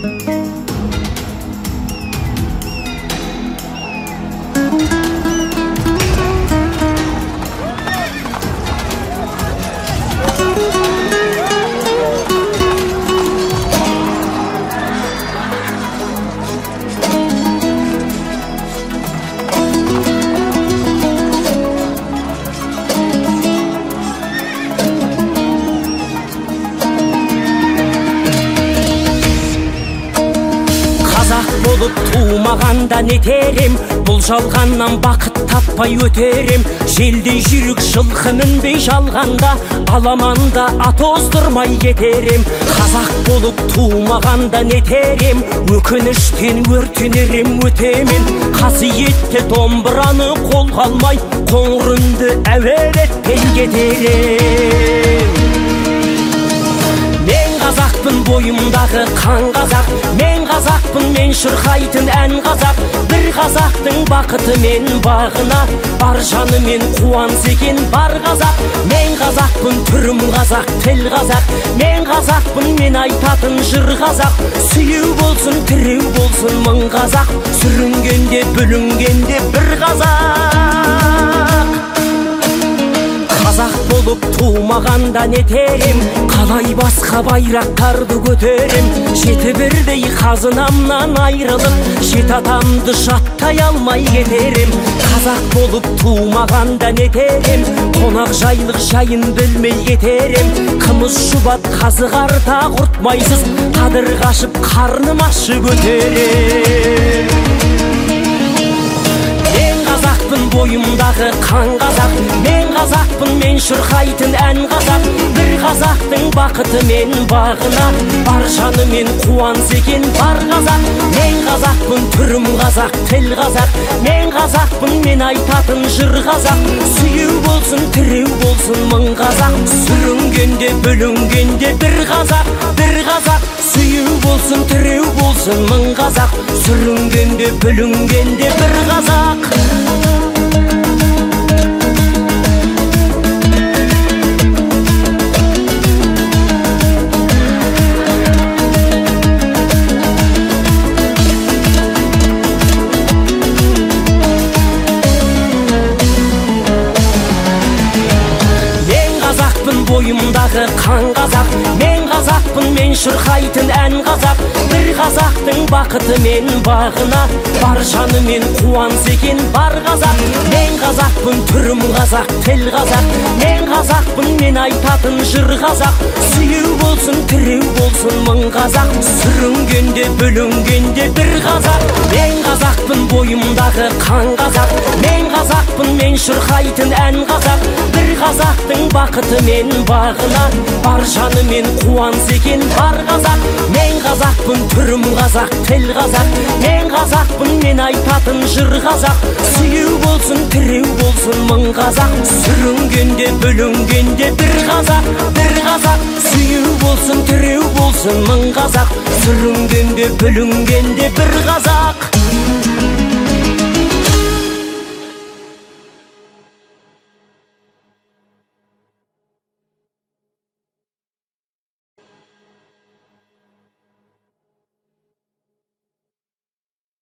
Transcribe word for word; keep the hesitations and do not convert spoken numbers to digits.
Болып туымағанда нетерем, бұл жалғаннан бақыт таппай өтерем. Желдей жүрік жылқы мінбей жалғанда, аламанда ат оздырмай кетерем. Қазақ болып туымағанда нетерем, өкініштен өртенерем өтемен. Қасиетті домбыраны қолға алмай, қоңыр үнді әуелетпен кетерем. Мен қазақпын, бойымдағы қан қазақ, мен қазақпын, мен шырқайтын ән қазақ. Бір қазақтың бақыты мен бағына, бар жаны мен қуаныс екен бар қазақ. Мен қазақпын, түрім қазақ, тіл қазақ, мен қазақпын, мен айтатын жыр қазақ. Сүйеу болсын, тіреу болсын мың қазақ, сүрінгенде бүлінгенде бір қазақ. Қазақ болып туымағанда нетерем, қалай басқа байрақтарды көтерем. Жеті бірдей қазынамнан айрылып, жеті атамды жаттай алмай кетерем. Қазақ болып туымағанда нетерем, қонақ жайлық жайын білмей кетерем. Қымыз шұбат қазы қарта құртмайсыз, қадыр қашып қарным ащы көтерем. Бойымдағы қан қазақ, мен қазақпын, мен шырқайтын ән қазақ. Бір қазақтың бақыты мен бағына, бар жаны мен қуаныс екен бар қазақ. Мен қазақпын, түрім қазақ, тіл қазақ, мен қазақпын, мен айтатын жыр қазақ. Сүйеу болсын, тіреу болсын мың қазақ, сүрінгенде бүлінгенде бір қазақ, бір қазақ. Сүйеу болсын, тіреу болсын мың қазақ, сүрінгенде бүлінгенде бір қазақ. Бойымдағы қан қазақ, мен қазақпын, мен шырқайтын ән қазақ. Бір қазақтың бақыты мен бағына, бар жаны мен қуаныс екен бар қазақ. Мен қазақпын, түрім қазақ, тіл қазақ, мен қазақпын, мен айтатын жыр қазақ. Сүйеу болсын, тіреу болсын мың қазақ, сүрінгенде бүлінгенде бір қазақ. Мен қазақпын, бойымдағы қан қазақ, мен қазақпын, мен шырқайтын ән қазақ. Бір қазақтың бақыты мен бағына, бар жаны мен қуаныс екен бар қазақ. Мен қазақпын, түрім қазақ, тіл қазақ, мен қазақпын, мен айтатын жыр қазақ. Сүйеу болсын, тіреу болсын мың қазақ, сүрінгенде бүлінгенде бір қазақ, бір қазақ. Сүйеу болсын, тіреу болсын мың қазақ, сүрінгенде бүлінгенде бір қазақ.